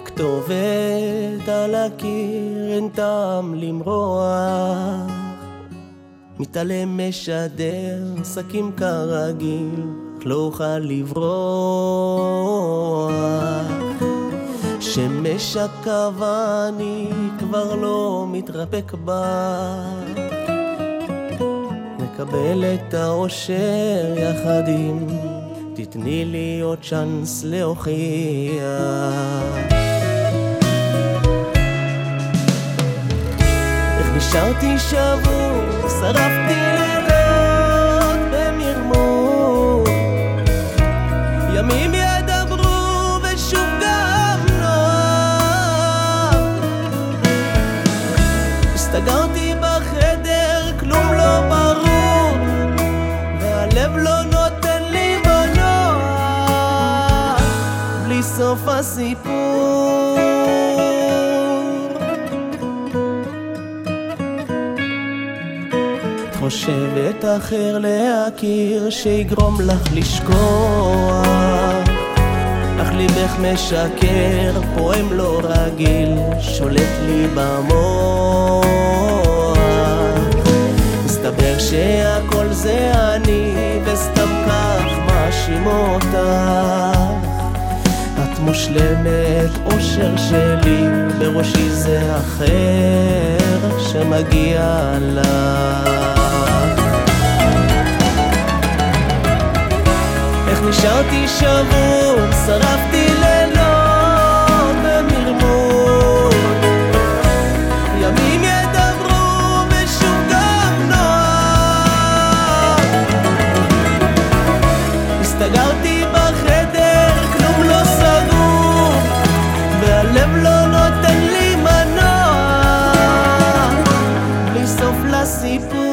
כתובת על הקיר, אין טעם למרוח, מתעלם משדר, שקים כרגיל, לא אוכל לברוח. שמש הקו אני כבר לא מתרפק בה, מקבל את האושר יחד עם תתני לי עוד צ'אנס להוכיח. איך נשארתי שבור, שרפתי לילות במרמור, ימים ידברו ושוב גם נוח. הסתגרתי בחדר, כלום לא ברור, והלב לא נותן לי מנוח, בלי סוף הסיפור. את חושבת אחר להכיר, שיגרום לך לשכוח, אך ליבך משקר, פועם לא רגיל, שולט לי במוח. מסתבר שהכל זה אני, וסתם כך מאשים אותך. את מושלמת, אושר שלי, בראשי זה אחר שמגיע לך. איך נשארתי שבור, שרפתי לילות במרמור, ימים ידברו ושוב גם נוח. הסתגרתי בחדר, כלום לא סגור, והלב לא נותן לי מנוח, בלי סוף לסיפור.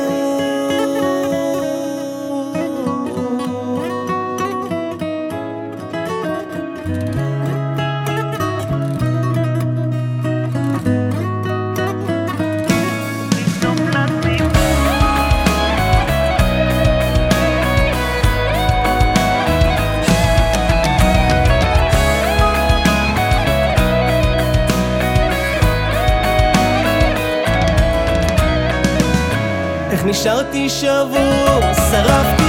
איך נשארתי שבור, שרפתי